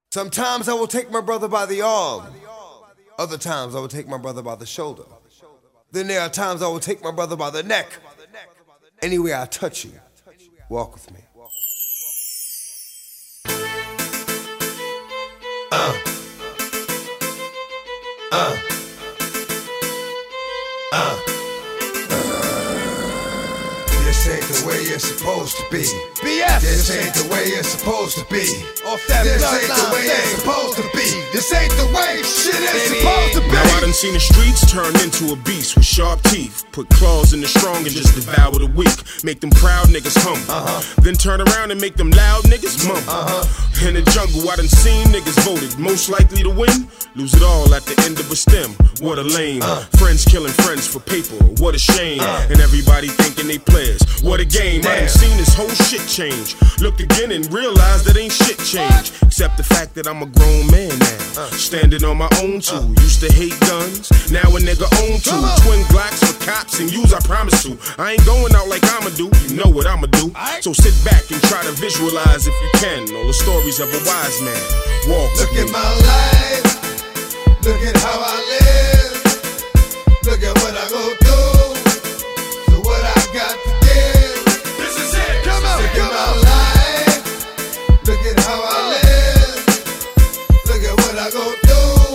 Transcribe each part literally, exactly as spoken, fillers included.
Sometimes I will take my brother by the arm. Other times I will take my brother by the shoulder. Then there are times I will take my brother by the neck. Anywhere I touch you, walk with me. Uh. Uh. Uh. This ain't the way it's supposed to be. B S. This ain't the way it's supposed to be. Off that This bloodline ain't the way thing. it's supposed to be. This ain't the way shit is supposed to be. Now I done seen the streets turn into a beast with sharp teeth. Put claws in the strong and just devour the weak. Make them proud niggas humble. Uh-huh. Then turn around and make them loud niggas mumble. Uh-huh. In the jungle I done seen niggas voted most likely to win. Lose it all at the end of a stem. What a lame. Uh. Friends killing friends for paper. What a shame. Uh. And everybody thinking they players. What a game. Damn. I done seen this whole shit change. Looked again and realized that ain't shit change. Except the fact that I'm a grown man now. Uh. Standing on my own too. Uh. Used to hate guns. Now a nigga own two. Twin Glocks for cops and use, I promise to. I ain't going out like I'ma do. You know what I'ma do. Right. So sit back and try to visualize if you can. All the stories of a wise man. Walk. Look at my life. Look at how I live. Look at what I go through. So what I got to give. This is it. Come on, Look come at my on. life. Look at how I live. Look at what I go through.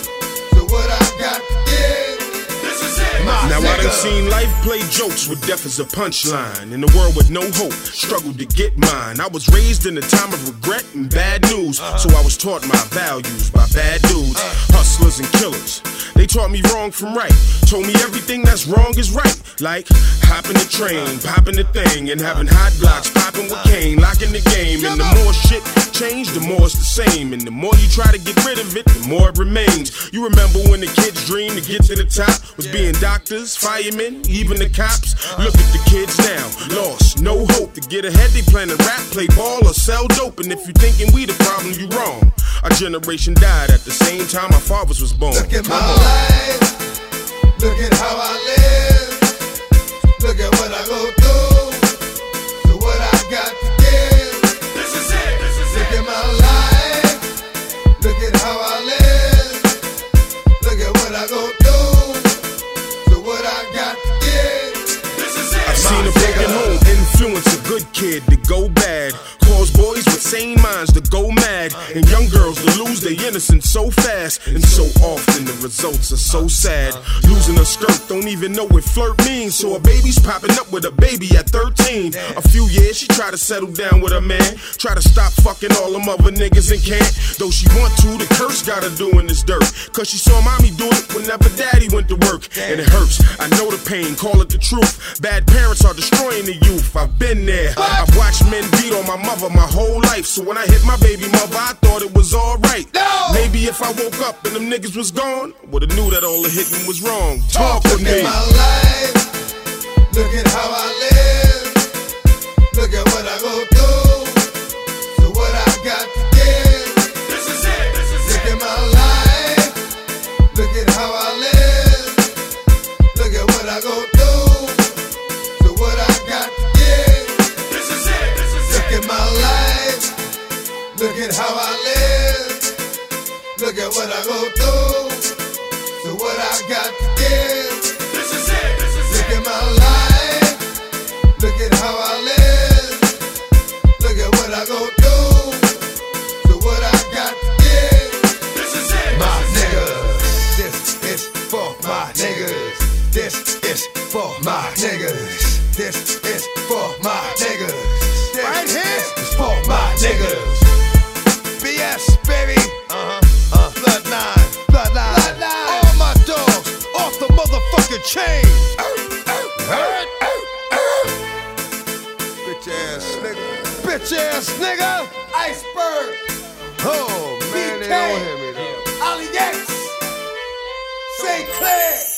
So what I got to give. This is it. My Now I nigga. done seen life play jokes with death as a punchline. In a world with no hope, struggled to get mine. I was raised in a time of regret and bad news, so I was taught my values by bad dudes, hustlers and killers. They taught me wrong from right, told me everything that's wrong is right. Like hopping the train, popping the thing, and having hot blocks, popping with cane, locking the game. And the more shit change, the more it's the same. And the more you try to get rid of it, the more it remains. You remember when the kids' dream to get to the top was being doctors, firemen, even the cops. Look at the kids now, lost, no hope to get ahead. They plan to rap, play ball, or sell dope. And if you thinking we the problem, you wrong. Our generation died at the same time our fathers was born. Look at my life. Look at how I live. Look at what I go through. So what I got to give. This is it. This is Look it. at my life. Look at how I live. Look at what I go through. So what I got to give. This is it. I've seen a broken home influence a good kid to go bad. Cause boys with sane minds to go mad. And young girls to lose their innocence so fast. And so often the results are so sad. Losing a skirt, don't even know what flirt means. So a baby's popping up with a baby at thirteen. A few years she try to settle down with a man. Try to stop fucking all them other niggas and can't. Though she want to, the curse got her doing this dirt. Cause she saw mommy do it whenever daddy went to work. And it hurts, I know the pain, call it the truth. Bad parents are destroying the youth, I've been there. I've watched men beat on my mother my whole life. So when I hit my baby mother, I thought it was alright. No! Maybe if I woke up and them niggas was gone, would've knew that all the hitting was wrong. Talk with Look me. at my life. Look at how I live. Look at what I go through. So what I got to give. This is it. This is Look it. at my life. Look at how I live. Look at what I go through. So what I got to give. This is it. This is Look it. at my life. Look at how I live. Look at what I go through. So what I got to give. This is it. This is Look it. at my life. Look at how I live. Look at what I go through. So what I got to give. This is it. My This is it. niggas. This is for my niggas. This is for my niggas. This is for my niggas. This Right here. is for my niggas. B S, baby. Uh-huh. Uh. Bloodline. Bloodline. Bloodline. All my dogs off the motherfucking chain. Heard? Bitch ass nigga. Bitch ass nigga. Iceberg. Oh, man, they B K. don't hear me though. Ali X. Saint Clair.